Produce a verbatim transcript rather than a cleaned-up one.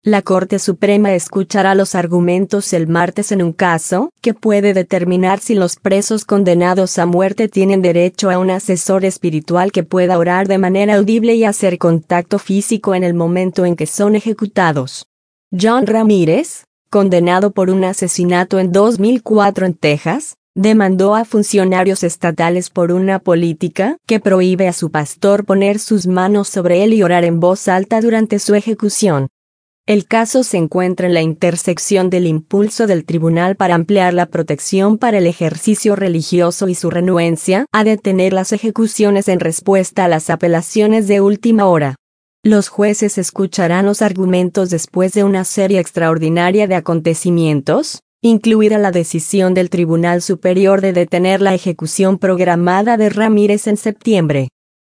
La Corte Suprema escuchará los argumentos el martes en un caso que puede determinar si los presos condenados a muerte tienen derecho a un asesor espiritual que pueda orar de manera audible y hacer contacto físico en el momento en que son ejecutados. John Ramírez, condenado por un asesinato en dos mil cuatro en Texas, demandó a funcionarios estatales por una política que prohíbe a su pastor poner sus manos sobre él y orar en voz alta durante su ejecución. El caso se encuentra en la intersección del impulso del tribunal para ampliar la protección para el ejercicio religioso y su renuencia a detener las ejecuciones en respuesta a las apelaciones de última hora. Los jueces escucharán los argumentos después de una serie extraordinaria de acontecimientos, incluida la decisión del Tribunal Superior de detener la ejecución programada de Ramírez en septiembre.